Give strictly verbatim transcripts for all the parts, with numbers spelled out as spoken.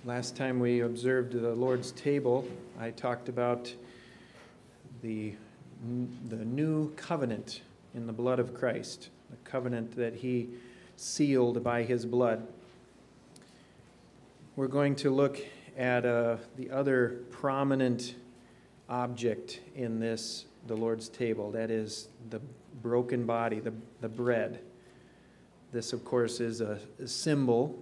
Last time we observed the Lord's table, I talked about the, the new covenant in the blood of Christ, the covenant that he sealed by his blood. We're going to look at uh, the other prominent object in this, the Lord's table, that is the broken body, the, the bread. This, of course, is a, a symbol.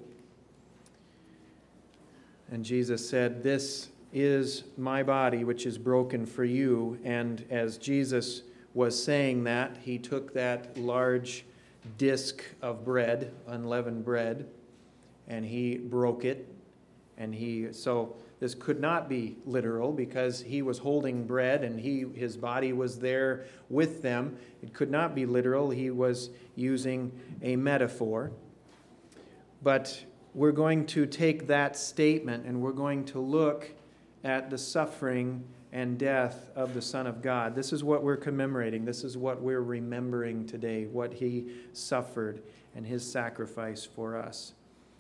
And Jesus said, "This is my body, which is broken for you." And as Jesus was saying that, he took that large disc of bread, unleavened bread, and he broke it. And he, so this could not be literal because he was holding bread and he, his body was there with them. It could not be literal. He was using a metaphor. But we're going to take that statement and we're going to look at the suffering and death of the Son of God. This is what we're commemorating. This is what we're remembering today, what he suffered and his sacrifice for us.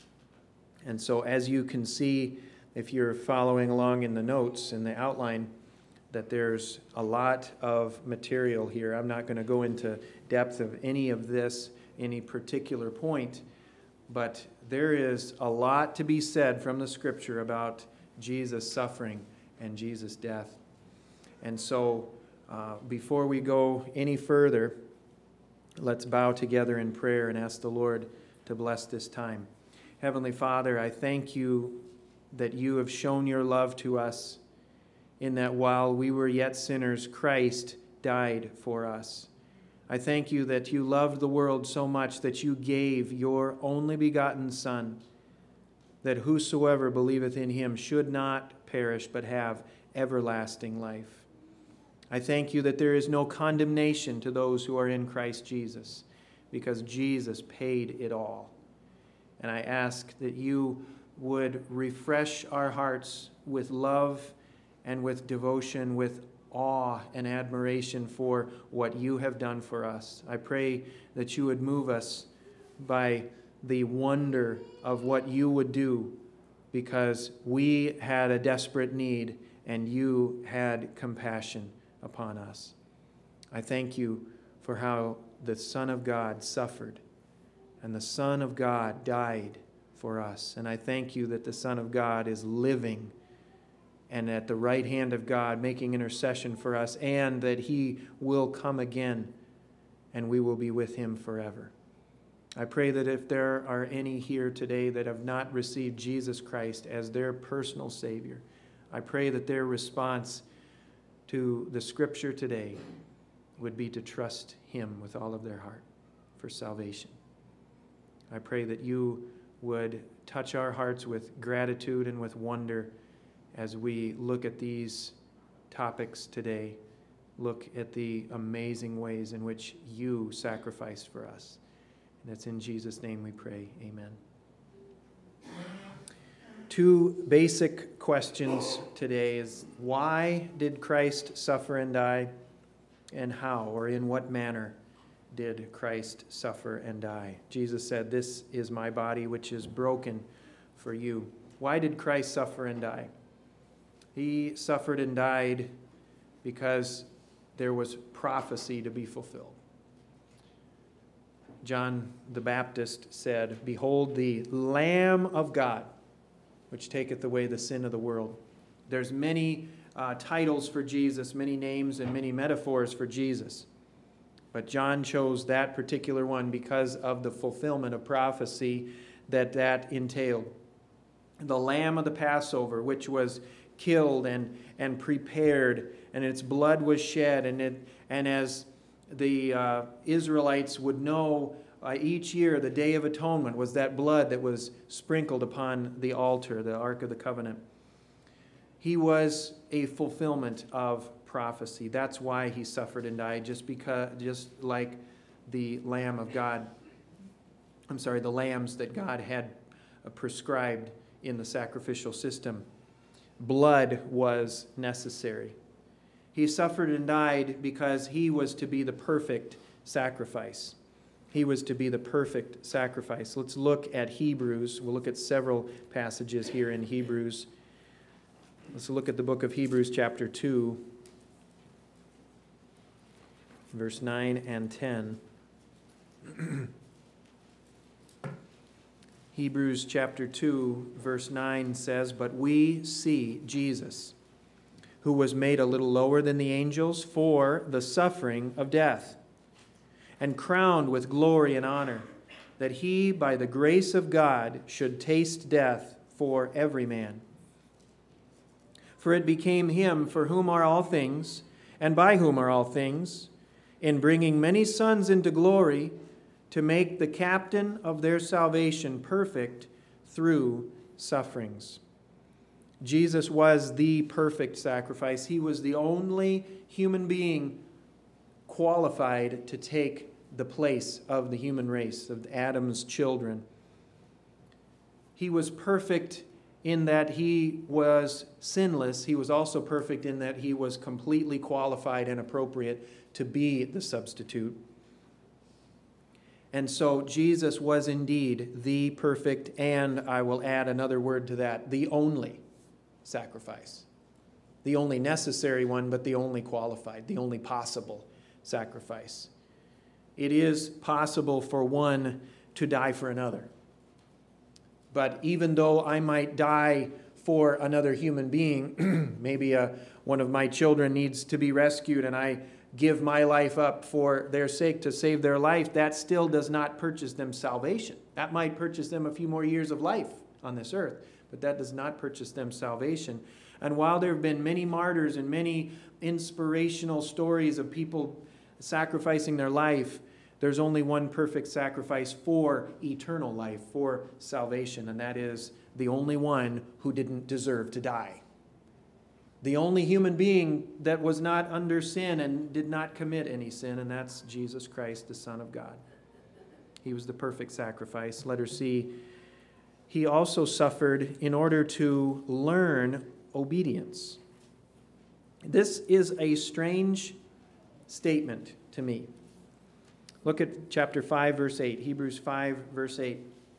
And so as you can see, if you're following along in the notes, in the outline, that there's a lot of material here. I'm not going to go into depth of any of this, any particular point, but there is a lot to be said from the Scripture about Jesus' suffering and Jesus' death. And so uh, before we go any further, let's bow together in prayer and ask the Lord to bless this time. Heavenly Father, I thank you that you have shown your love to us in that while we were yet sinners, Christ died for us. I thank you that you loved the world so much that you gave your only begotten Son, that whosoever believeth in him should not perish but have everlasting life. I thank you that there is no condemnation to those who are in Christ Jesus, because Jesus paid it all. And I ask that you would refresh our hearts with love and with devotion, with awe and admiration for what you have done for us. I pray that you would move us by the wonder of what you would do, because we had a desperate need and you had compassion upon us. I thank you for how the Son of God suffered and the Son of God died for us. And I thank you that the Son of God is living and at the right hand of God making intercession for us, and that he will come again and we will be with him forever. I pray that if there are any here today that have not received Jesus Christ as their personal Savior, I pray that their response to the Scripture today would be to trust him with all of their heart for salvation. I pray that you would touch our hearts with gratitude and with wonder as we look at these topics today. Look at the amazing ways in which you sacrificed for us. And it's in Jesus' name we pray. Amen. Two basic questions today is, why did Christ suffer and die? And how, or in what manner, did Christ suffer and die? Jesus said, "This is my body which is broken for you." Why did Christ suffer and die? He suffered and died because there was prophecy to be fulfilled. John the Baptist said, "Behold the Lamb of God, which taketh away the sin of the world." There's many uh, titles for Jesus, many names and many metaphors for Jesus. But John chose that particular one because of the fulfillment of prophecy that that entailed. The Lamb of the Passover, which was killed and, and prepared, and its blood was shed, and it and as the uh, Israelites would know, uh, each year the Day of Atonement was that blood that was sprinkled upon the altar, the Ark of the Covenant. He was a fulfillment of prophecy. That's why he suffered and died, just because, just like the Lamb of God. I'm sorry, the lambs that God had prescribed in the sacrificial system. Blood was necessary. He suffered and died because he was to be the perfect sacrifice. He was to be the perfect sacrifice. Let's look at Hebrews. We'll look at several passages here in Hebrews. Let's look at the book of Hebrews chapter two, verse nine and ten. Hebrews chapter two, verse nine says, "But we see Jesus, who was made a little lower than the angels for the suffering of death, and crowned with glory and honor, that he, by the grace of God, should taste death for every man. For it became him for whom are all things, and by whom are all things, in bringing many sons into glory, to make the captain of their salvation perfect through sufferings." Jesus was the perfect sacrifice. He was the only human being qualified to take the place of the human race, of Adam's children. He was perfect in that he was sinless. He was also perfect in that he was completely qualified and appropriate to be the substitute. And so Jesus was indeed the perfect, and I will add another word to that, the only sacrifice. The only necessary one, but the only qualified, the only possible sacrifice. It is possible for one to die for another. But even though I might die for another human being, maybe a, one of my children needs to be rescued and I give my life up for their sake to save their life, that still does not purchase them salvation. That might purchase them a few more years of life on this earth, but that does not purchase them salvation. And while there have been many martyrs and many inspirational stories of people sacrificing their life, there's only one perfect sacrifice for eternal life, for salvation, and that is the only one who didn't deserve to die. The only human being that was not under sin and did not commit any sin, and that's Jesus Christ, the Son of God. He was the perfect sacrifice. Letter C, he also suffered in order to learn obedience. This is a strange statement to me. Look at chapter five, verse eight. Hebrews five, verse eight.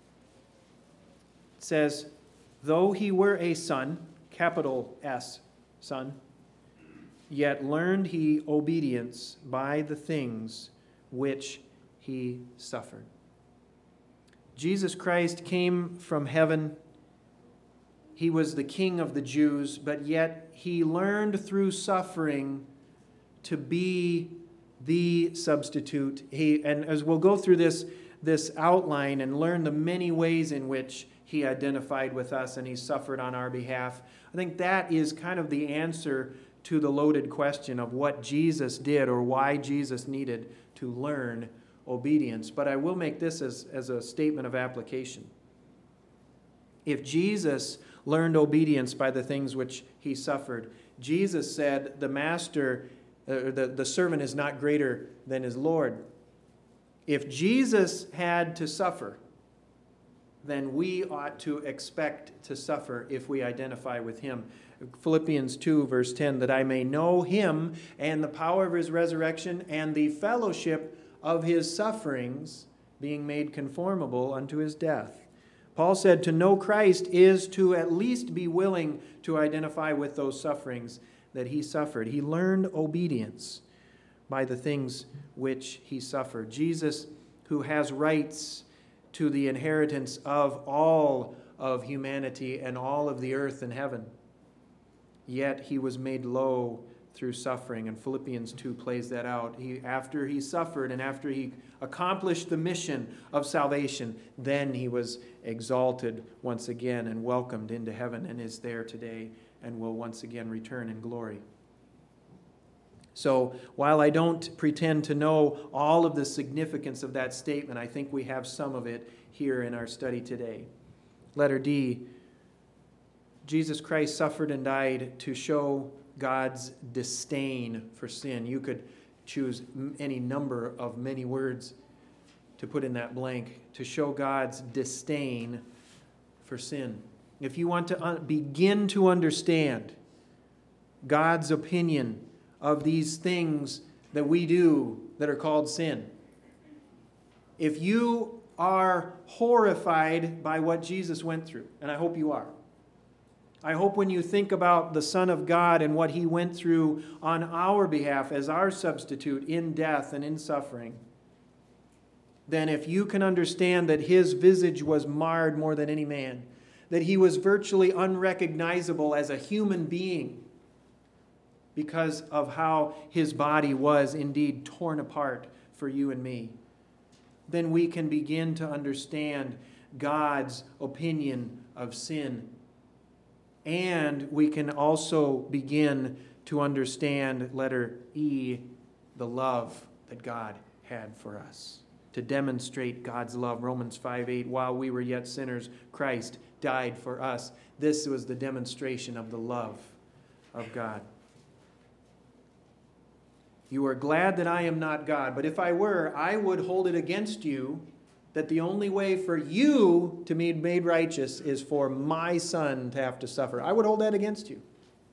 It says, "Though he were a son," capital S, son, "yet learned he obedience by the things which he suffered." Jesus Christ came from heaven. He was the King of the Jews, but yet he learned through suffering to be the substitute. He, and as we'll go through this, this outline and learn the many ways in which he identified with us and he suffered on our behalf, I think that is kind of the answer to the loaded question of what Jesus did or why Jesus needed to learn obedience. But I will make this as, as a statement of application. If Jesus learned obedience by the things which he suffered, Jesus said the master, uh, the, the servant is not greater than his Lord. If Jesus had to suffer, then we ought to expect to suffer if we identify with him. Philippians two, verse ten, "that I may know him and the power of his resurrection and the fellowship of his sufferings, being made conformable unto his death." Paul said to know Christ is to at least be willing to identify with those sufferings that he suffered. He learned obedience by the things which he suffered. Jesus, who has rights to the inheritance of all of humanity and all of the earth and heaven, yet he was made low through suffering. And Philippians two plays that out. He, after he suffered and after he accomplished the mission of salvation, then he was exalted once again and welcomed into heaven and is there today and will once again return in glory. So while I don't pretend to know all of the significance of that statement, I think we have some of it here in our study today. Letter D, Jesus Christ suffered and died to show God's disdain for sin. You could choose any number of many words to put in that blank, to show God's disdain for sin. If you want to un- begin to understand God's opinion of these things that we do that are called sin, if you are horrified by what Jesus went through, and I hope you are, I hope when you think about the Son of God and what he went through on our behalf as our substitute in death and in suffering, then if you can understand that his visage was marred more than any man, that he was virtually unrecognizable as a human being because of how his body was indeed torn apart for you and me, then we can begin to understand God's opinion of sin. And we can also begin to understand, letter E, the love that God had for us. To demonstrate God's love. Romans five eight, while we were yet sinners, Christ died for us. This was the demonstration of the love of God. You are glad that I am not God, but if I were, I would hold it against you that the only way for you to be made righteous is for my Son to have to suffer. I would hold that against you.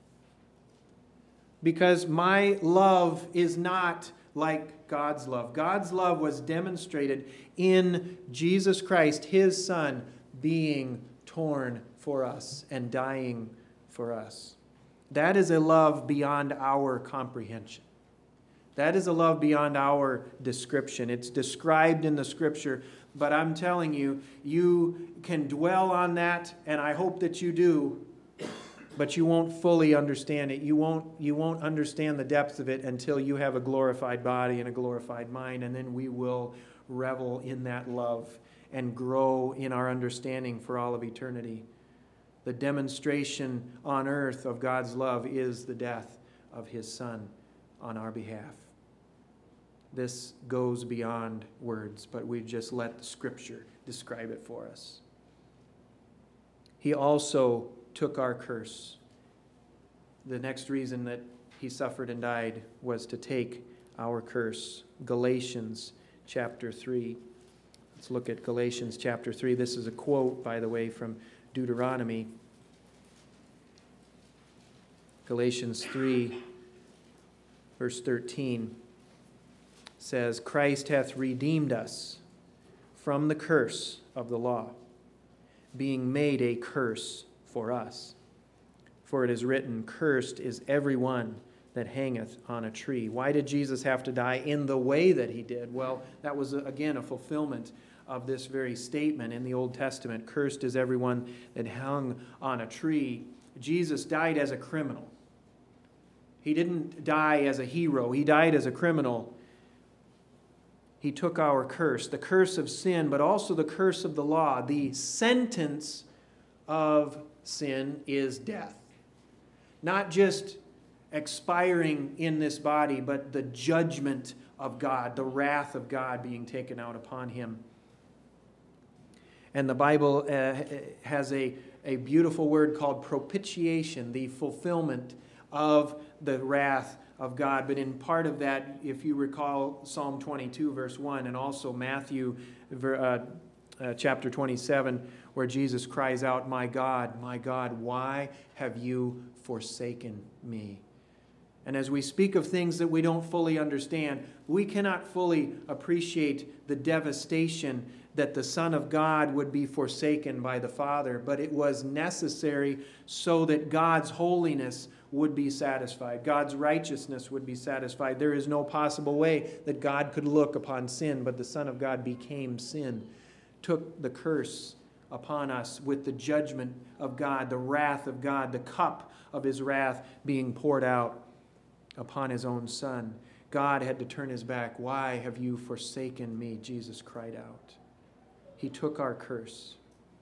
Because my love is not like God's love. God's love was demonstrated in Jesus Christ, his Son, being torn for us and dying for us. That is a love beyond our comprehension. That is a love beyond our description. It's described in the Scripture, but I'm telling you, you can dwell on that, and I hope that you do, but you won't fully understand it. You won't, you won't understand the depth of it until you have a glorified body and a glorified mind, and then we will revel in that love and grow in our understanding for all of eternity. The demonstration on earth of God's love is the death of his Son on our behalf. This goes beyond words, but we just let the Scripture describe it for us. He also took our curse. The next reason that he suffered and died was to take our curse. Galatians chapter three. Let's look at Galatians chapter three. This is a quote, by the way, from Deuteronomy. Galatians three, verse thirteen says, Christ hath redeemed us from the curse of the law, being made a curse for us. For it is written, cursed is every one that hangeth on a tree. Why did Jesus have to die in the way that he did? Well, that was, again, a fulfillment of this very statement in the Old Testament. Cursed is everyone that hung on a tree. Jesus died as a criminal. He didn't die as a hero. He died as a criminal. He took our curse, the curse of sin, but also the curse of the law. The sentence of sin is death. Not just expiring in this body, but the judgment of God, the wrath of God being taken out upon him. And the Bible uh, has a, a beautiful word called propitiation, the fulfillment of the wrath of God. But in part of that, if you recall Psalm twenty-two, verse one, and also Matthew uh, uh, chapter twenty-seven, where Jesus cries out, my God, my God, why have you forsaken me? And as we speak of things that we don't fully understand, we cannot fully appreciate the devastation that the Son of God would be forsaken by the Father, but it was necessary so that God's holiness would be satisfied. God's righteousness would be satisfied. There is no possible way that God could look upon sin, but the Son of God became sin, took the curse upon us with the judgment of God, the wrath of God, the cup of his wrath being poured out upon his own Son. God had to turn his back. Why have you forsaken me? Jesus cried out. He took our curse.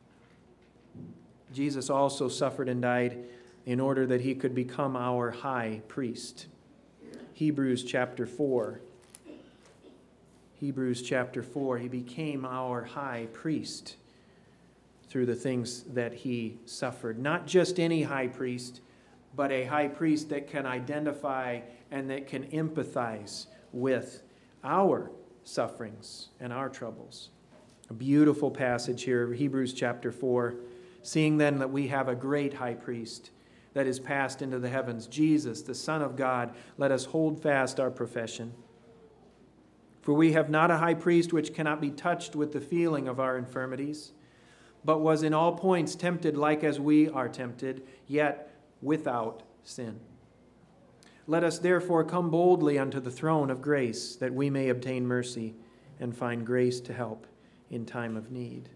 Jesus also suffered and died in order that he could become our high priest. Hebrews chapter four. Hebrews chapter four. He became our high priest through the things that he suffered. Not just any high priest, but a high priest that can identify and that can empathize with our sufferings and our troubles. A beautiful passage here, Hebrews chapter four. Seeing then that we have a great high priest that is passed into the heavens, Jesus, the Son of God, let us hold fast our profession. For we have not a high priest which cannot be touched with the feeling of our infirmities, but was in all points tempted like as we are tempted, yet without sin. Let us therefore come boldly unto the throne of grace, that we may obtain mercy and find grace to help in time of need.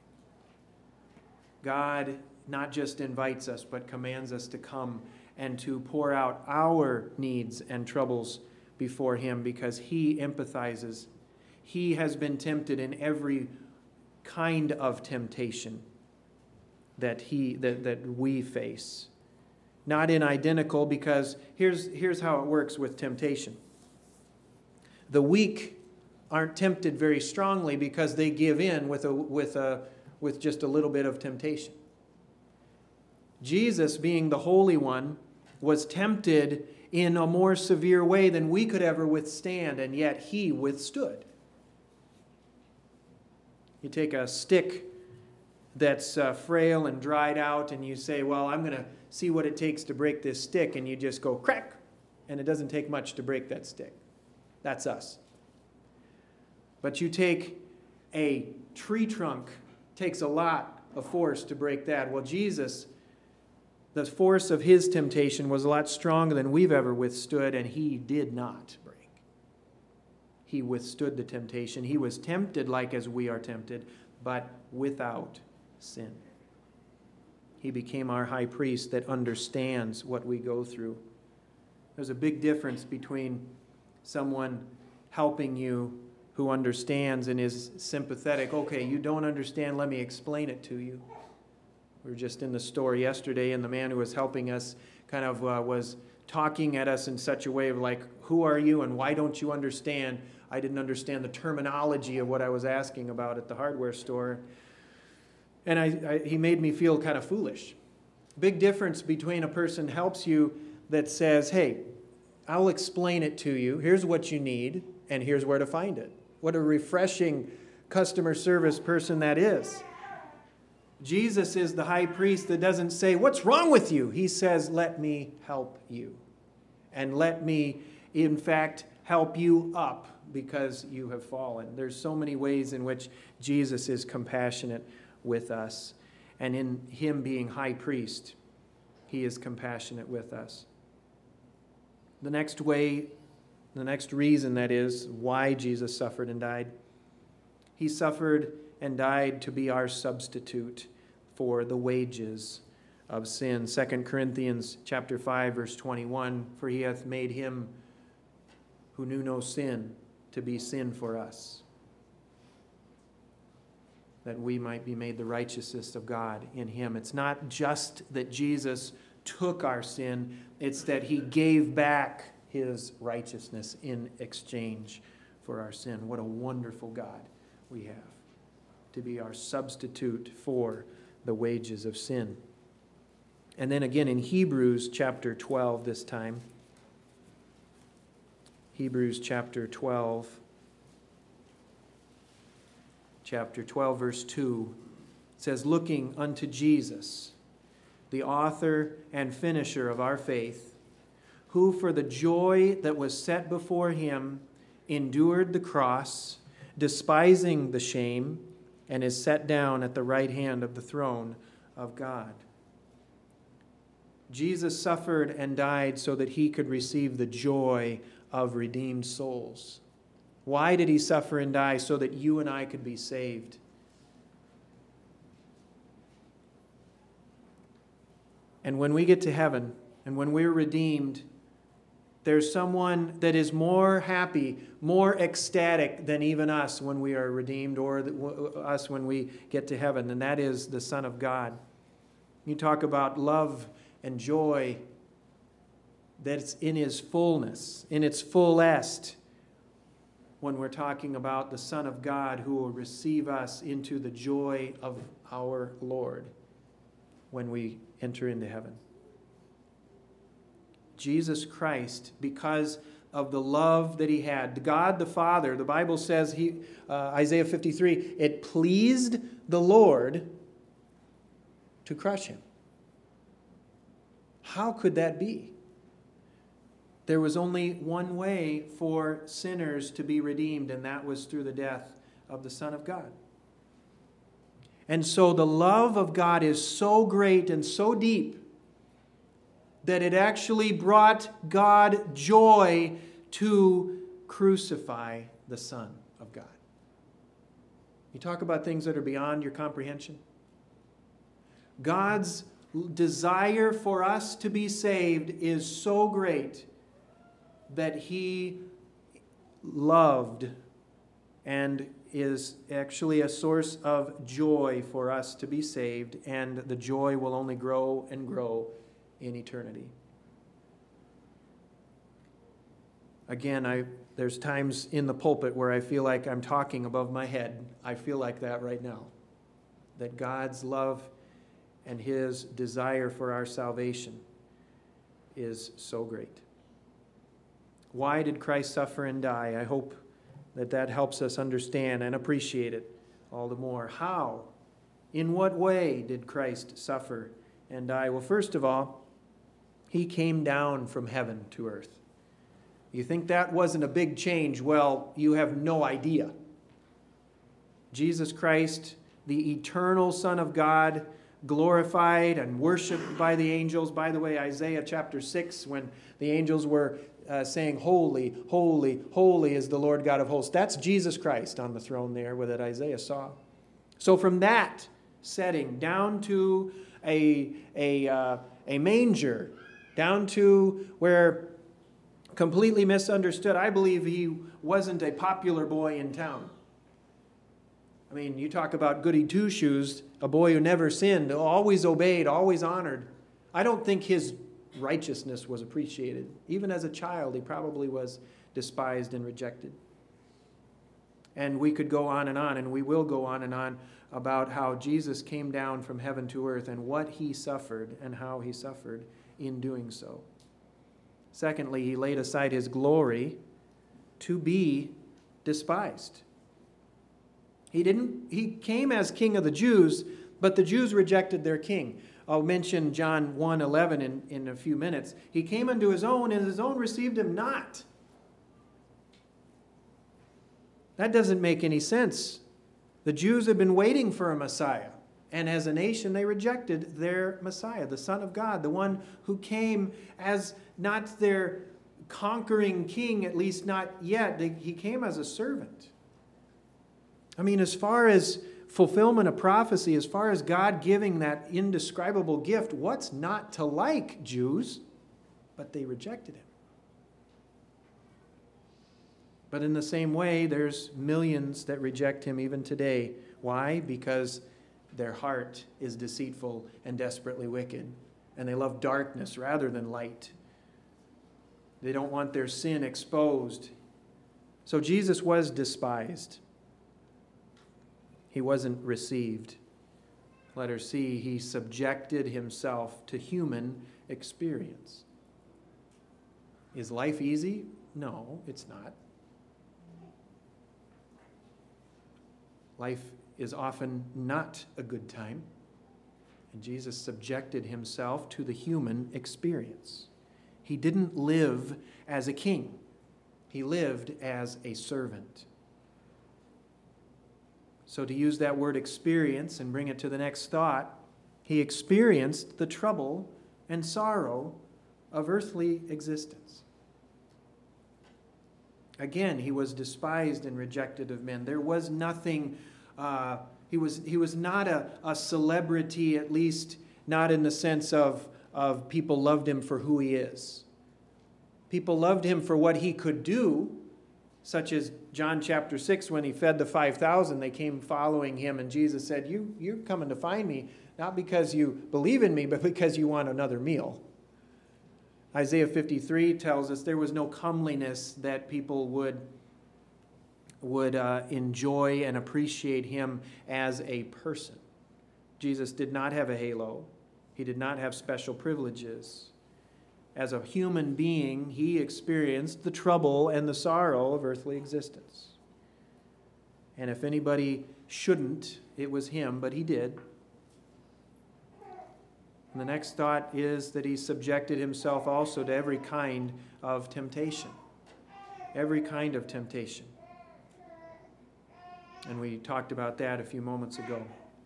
God not just invites us, but commands us to come and to pour out our needs and troubles before him, because he empathizes. He has been tempted in every kind of temptation that he that, that we face. Not in identical, because here's here's how it works with temptation. The weak aren't tempted very strongly because they give in with a with a with just a little bit of temptation. Jesus, being the Holy One, was tempted in a more severe way than we could ever withstand, and yet he withstood. You take a stick that's uh, frail and dried out, and you say, well, I'm going to see what it takes to break this stick, and you just go crack, and it doesn't take much to break that stick. That's us. But you take a tree trunk, takes a lot of force to break that. Well, Jesus, the force of his temptation was a lot stronger than we've ever withstood, and he did not break. He withstood the temptation. He was tempted like as we are tempted, but without sin. He became our high priest that understands what we go through. There's a big difference between someone helping you who understands and is sympathetic. Okay, you don't understand, let me explain it to you. We were just in the store yesterday, and the man who was helping us kind of uh, was talking at us in such a way of like, who are you and why don't you understand? I didn't understand the terminology of what I was asking about at the hardware store. And I, I, he made me feel kind of foolish. Big difference between a person helps you that says, hey, I'll explain it to you. Here's what you need, and here's where to find it. What a refreshing customer service person that is. Jesus is the high priest that doesn't say, what's wrong with you? He says, let me help you. And let me, in fact, help you up because you have fallen. There's so many ways in which Jesus is compassionate with us. And in him being high priest, he is compassionate with us. The next way, the next reason that is why Jesus suffered and died, he suffered and died to be our substitute for the wages of sin. Second Corinthians chapter five, verse twenty-one, for he hath made him who knew no sin to be sin for us, that we might be made the righteousness of God in him. It's not just that Jesus took our sin, it's that he gave back his righteousness in exchange for our sin. What a wonderful God we have, to be our substitute for the wages of sin. And then again in Hebrews chapter twelve this time. Hebrews chapter twelve. Chapter twelve, verse two. It says, looking unto Jesus, the author and finisher of our faith, who for the joy that was set before him endured the cross, despising the shame, and is set down at the right hand of the throne of God. Jesus suffered and died so that he could receive the joy of redeemed souls. Why did he suffer and die? So that you and I could be saved. And when we get to heaven, and when we're redeemed, there's someone that is more happy, more ecstatic than even us when we are redeemed, or us when we get to heaven, and that is the Son of God. You talk about love and joy that's in his fullness, in its fullest, when we're talking about the Son of God who will receive us into the joy of our Lord when we enter into heaven. Jesus Christ, because of the love that he had, God the Father, the Bible says, he, uh, Isaiah fifty-three, it pleased the Lord to crush him. How could that be? There was only one way for sinners to be redeemed, and that was through the death of the Son of God. And so the love of God is so great and so deep that it actually brought God joy to crucify the Son of God. You talk about things that are beyond your comprehension. God's desire for us to be saved is so great that He loved and is actually a source of joy for us to be saved, and the joy will only grow and grow in eternity. Again, I there's times in the pulpit where I feel like I'm talking above my head. I feel like that right now. That God's love and His desire for our salvation is so great. Why did Christ suffer and die? I hope that that helps us understand and appreciate it all the more. How? In what way did Christ suffer and die? Well, first of all, He came down from heaven to earth. You think that wasn't a big change? Well, you have no idea. Jesus Christ, the eternal Son of God, glorified and worshiped by the angels. By the way, Isaiah chapter six, when the angels were uh, saying, "Holy, holy, holy is the Lord God of hosts." That's Jesus Christ on the throne there that Isaiah saw. So from that setting down to a, a, uh, a manger, down to where completely misunderstood, I believe He wasn't a popular boy in town. I mean, you talk about goody two-shoes, a boy who never sinned, always obeyed, always honored. I don't think his righteousness was appreciated. Even as a child, he probably was despised and rejected. And we could go on and on, and we will go on and on about how Jesus came down from heaven to earth and what He suffered and how He suffered in doing so. Secondly, He laid aside His glory to be despised. He didn't. He came as King of the Jews, but the Jews rejected their king. I'll mention John one eleven in, in a few minutes. He came unto His own, and His own received Him not. That doesn't make any sense. The Jews have been waiting for a Messiah, and as a nation they rejected their Messiah, the Son of God, the one who came as not their conquering king, at least not yet. He came as a servant. I mean, as far as fulfillment of prophecy, as far as God giving that indescribable gift, what's not to like, Jews? But they rejected Him. But in the same way, there's millions that reject Him even today. Why? Because their heart is deceitful and desperately wicked, and they love darkness rather than light. They don't want their sin exposed. So Jesus was despised. He wasn't received. Letter C, He subjected Himself to human experience. Is life easy? No, it's not. Life is often not a good time. And Jesus subjected Himself to the human experience. He didn't live as a king. He lived as a servant. So to use that word experience and bring it to the next thought, He experienced the trouble and sorrow of earthly existence. Again, He was despised and rejected of men. There was nothing, uh, he was he was not a, a celebrity, at least not in the sense of, of people loved Him for who He is. People loved Him for what He could do, such as John chapter six, when He fed the five thousand, they came following Him, and Jesus said, you, you're coming to find me, not because you believe in me, but because you want another meal. Isaiah fifty-three tells us there was no comeliness that people would, would uh, enjoy and appreciate Him as a person. Jesus did not have a halo. He did not have special privileges. As a human being, He experienced the trouble and the sorrow of earthly existence. And if anybody shouldn't, it was Him, but He did. And the next thought is that he subjected himself also to every kind of temptation. Every kind of temptation. And we talked about that a few moments ago.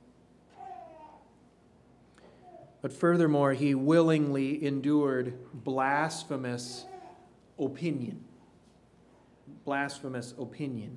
But furthermore, he willingly endured blasphemous opinion. Blasphemous opinion.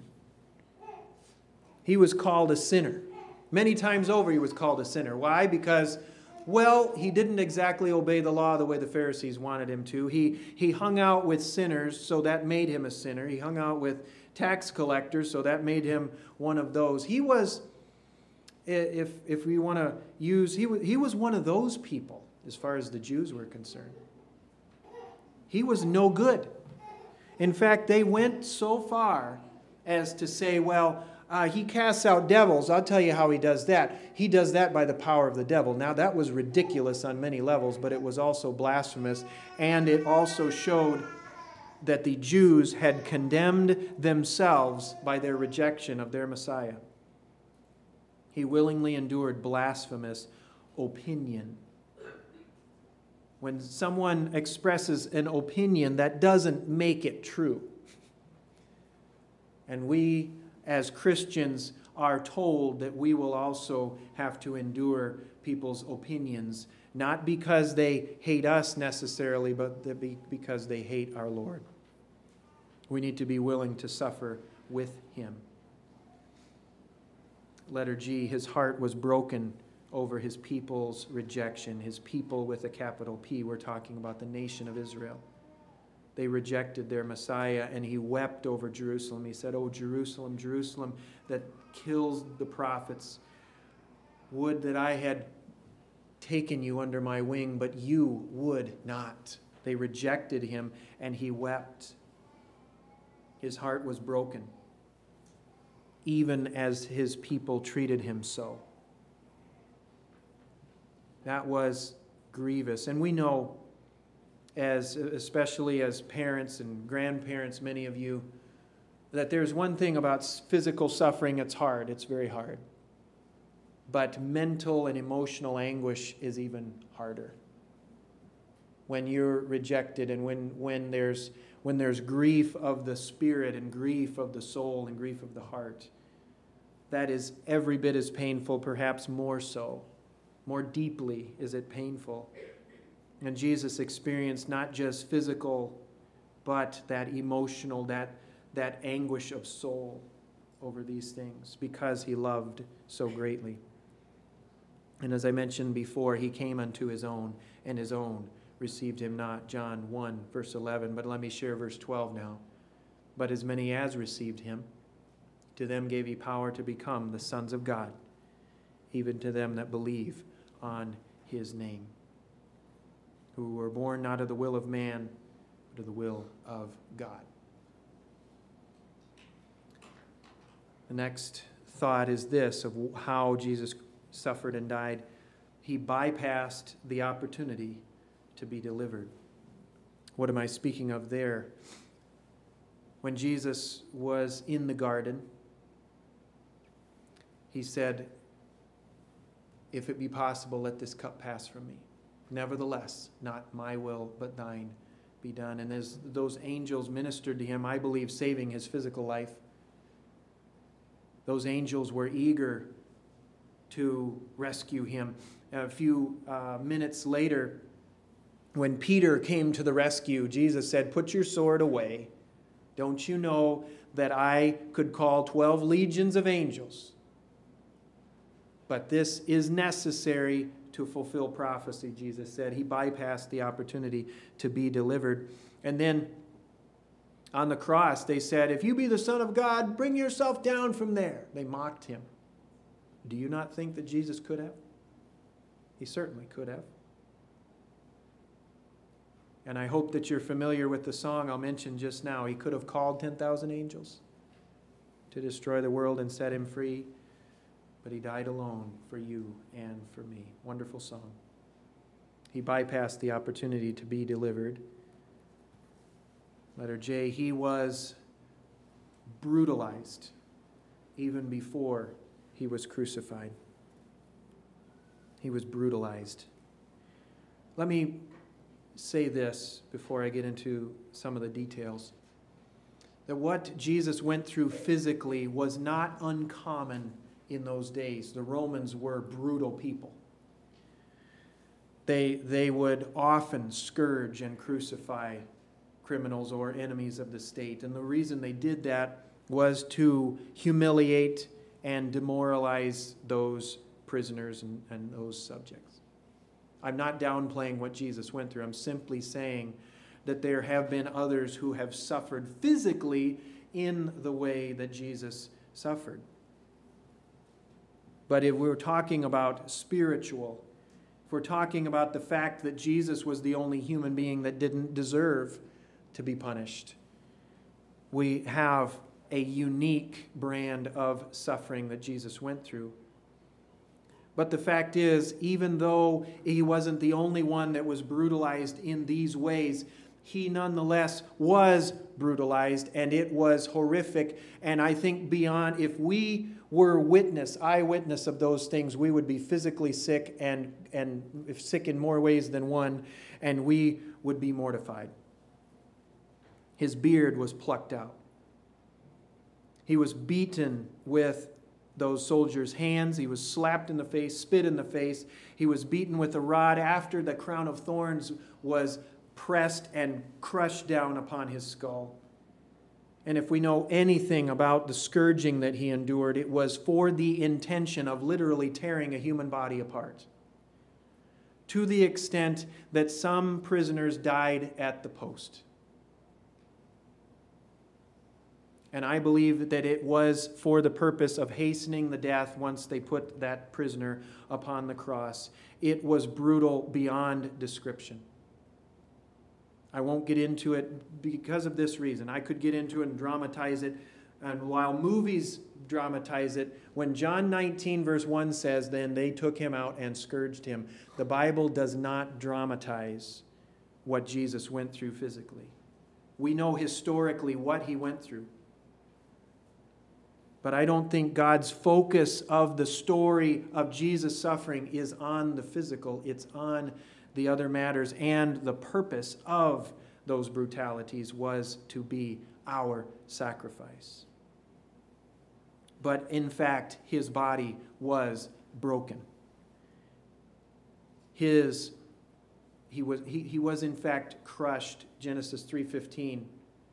He was called a sinner. Many times over he was called a sinner. Why? Because, well, he didn't exactly obey the law the way the Pharisees wanted him to. He, he hung out with sinners, so that made him a sinner. He hung out with tax collectors, so that made him one of those. He was, if, if we want to use, he was, he was one of those people as far as the Jews were concerned. He was no good. In fact, they went so far as to say, well, uh, he casts out devils. I'll tell you how he does that. He does that by the power of the devil. Now, that was ridiculous on many levels, but it was also blasphemous. And it also showed that the Jews had condemned themselves by their rejection of their Messiah. He willingly endured blasphemous opinion. When someone expresses an opinion, that doesn't make it true. And we, as Christians, are told that we will also have to endure people's opinions, not because they hate us necessarily, but because they hate our Lord. We need to be willing to suffer with him. Letter G, his heart was broken over his people's rejection. His people with a capital P. We're talking about the nation of Israel. They rejected their Messiah, and he wept over Jerusalem. He said, "Oh, Jerusalem, Jerusalem, that kills the prophets. Would that I had taken you under my wing, but you would not." They rejected him, and he wept. His heart was broken, even as his people treated him so. That was grievous. And we know, as especially as parents and grandparents, many of you, that there's one thing about physical suffering. It's hard. It's very hard. But mental and emotional anguish is even harder. When you're rejected and when, when there's when there's grief of the spirit and grief of the soul and grief of the heart, that is every bit as painful, perhaps more so. More deeply is it painful. And Jesus experienced not just physical, but that emotional, that, that anguish of soul over these things because he loved so greatly. And as I mentioned before, he came unto his own, and his own received him not. John one, verse eleven. But let me share verse twelve now. But as many as received him, to them gave he power to become the sons of God, even to them that believe on his name, who were born not of the will of man, but of the will of God. The next thought is this of how Jesus suffered and died. He bypassed the opportunity to be delivered. What am I speaking of there? When Jesus was in the garden, he said, "If it be possible, let this cup pass from me. Nevertheless, not my will, but thine be done." And as those angels ministered to him, I believe saving his physical life, those angels were eager to rescue him. A few uh, minutes later, when Peter came to the rescue, Jesus said, "Put your sword away. Don't you know that I could call twelve legions of angels? But this is necessary to fulfill prophecy," Jesus said. He bypassed the opportunity to be delivered. And then on the cross, they said, "If you be the Son of God, bring yourself down from there." They mocked him. Do you not think that Jesus could have? He certainly could have. And I hope that you're familiar with the song I'll mention just now. He could have called ten thousand angels to destroy the world and set him free, but he died alone for you and for me. Wonderful song. He bypassed the opportunity to be delivered. Letter J, he was brutalized even before he was crucified. He was brutalized. Let me say this before I get into some of the details. That what Jesus went through physically was not uncommon in those days. The Romans were brutal people. They, they would often scourge and crucify criminals or enemies of the state. And the reason they did that was to humiliate and demoralize those prisoners and, and those subjects. I'm not downplaying what Jesus went through. I'm simply saying that there have been others who have suffered physically in the way that Jesus suffered. But if we're talking about spiritual, if we're talking about the fact that Jesus was the only human being that didn't deserve to be punished, we have a unique brand of suffering that Jesus went through. But the fact is, even though he wasn't the only one that was brutalized in these ways, he nonetheless was brutalized, and it was horrific. And I think beyond, if we were witness, eyewitness of those things, we would be physically sick, and, and if sick in more ways than one, and we would be mortified. His beard was plucked out. He was beaten with those soldiers' hands. He was slapped in the face, spit in the face. He was beaten with a rod after the crown of thorns was pressed and crushed down upon his skull. And if we know anything about the scourging that he endured, it was for the intention of literally tearing a human body apart, to the extent that some prisoners died at the post. And I believe that it was for the purpose of hastening the death once they put that prisoner upon the cross. It was brutal beyond description. I won't get into it because of this reason. I could get into it and dramatize it. And while movies dramatize it, when John nineteen verse one says, then they took him out and scourged him, the Bible does not dramatize what Jesus went through physically. We know historically what he went through. But I don't think God's focus of the story of Jesus' suffering is on the physical. It's on the other matters. And the purpose of those brutalities was to be our sacrifice. But in fact, his body was broken. His, he was, he, he was in fact crushed. Genesis three fifteen.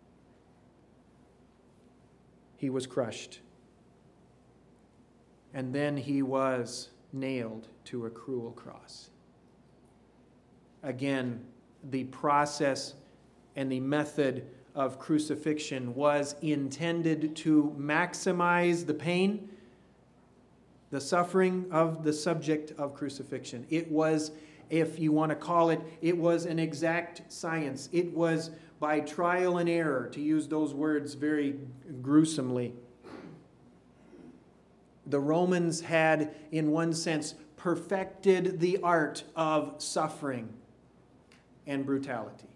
He was crushed. And then he was nailed to a cruel cross. Again, the process and the method of crucifixion was intended to maximize the pain, the suffering of the subject of crucifixion. It was, if you want to call it, it was an exact science. It was by trial and error, to use those words very gruesomely. The Romans had, in one sense, perfected the art of suffering and brutality.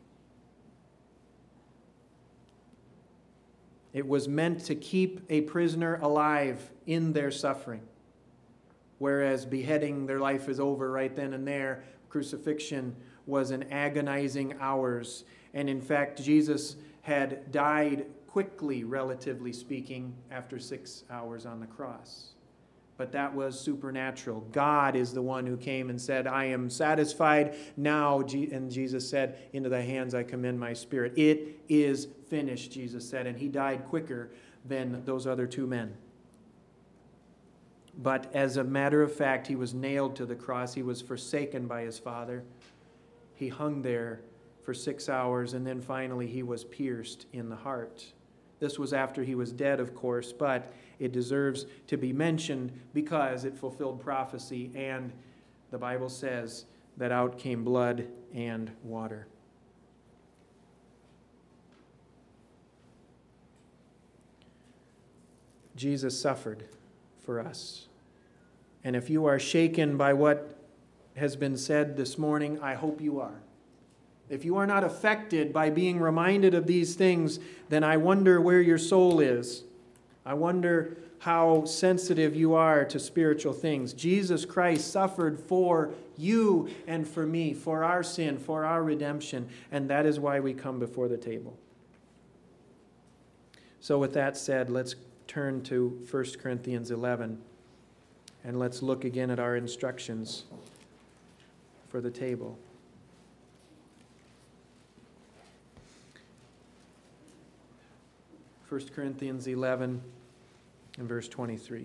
It was meant to keep a prisoner alive in their suffering. Whereas beheading, their life is over right then and there. Crucifixion was an agonizing hours. And in fact, Jesus had died quickly, relatively speaking, after six hours on the cross. But that was supernatural. God is the one who came and said, I am satisfied now. And Jesus said, into thy hands I commend my spirit. It is finished, Jesus said. And he died quicker than those other two men. But as a matter of fact, he was nailed to the cross. He was forsaken by his Father. He hung there for six hours, and then finally he was pierced in the heart. This was after he was dead, of course, but it deserves to be mentioned because it fulfilled prophecy, and the Bible says that out came blood and water. Jesus suffered for us. And if you are shaken by what has been said this morning, I hope you are. If you are not affected by being reminded of these things, then I wonder where your soul is. I wonder how sensitive you are to spiritual things. Jesus Christ suffered for you and for me, for our sin, for our redemption, and that is why we come before the table. So with that said, let's turn to First Corinthians eleven, and let's look again at our instructions for the table. First Corinthians eleven and verse twenty-three.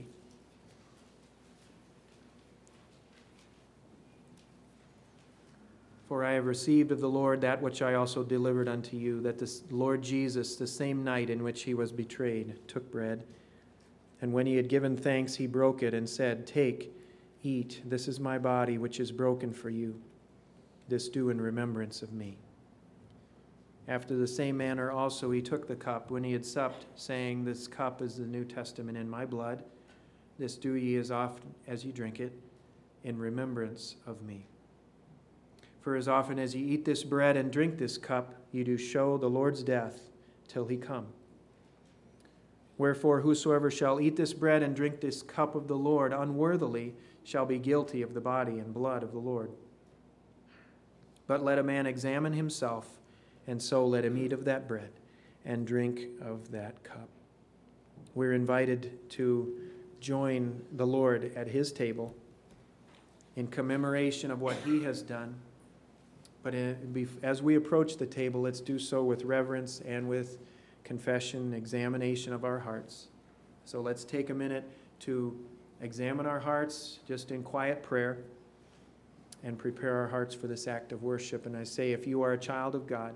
For I have received of the Lord that which I also delivered unto you, that the Lord Jesus, the same night in which he was betrayed, took bread. And when he had given thanks, he broke it and said, Take, eat, this is my body, which is broken for you. This do in remembrance of me. After the same manner also he took the cup when he had supped, saying, This cup is the New Testament in my blood. This do ye as often as ye drink it, in remembrance of me. For as often as ye eat this bread and drink this cup, ye do show the Lord's death till he come. Wherefore whosoever shall eat this bread and drink this cup of the Lord unworthily shall be guilty of the body and blood of the Lord. But let a man examine himself, and so let him eat of that bread and drink of that cup. We're invited to join the Lord at his table in commemoration of what he has done. But as we approach the table, let's do so with reverence and with confession, examination of our hearts. So let's take a minute to examine our hearts just in quiet prayer and prepare our hearts for this act of worship. And I say, if you are a child of God,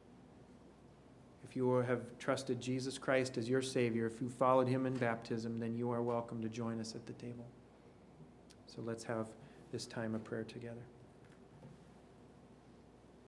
if you have trusted Jesus Christ as your Savior, if you followed him in baptism, then you are welcome to join us at the table. So let's have this time of prayer together.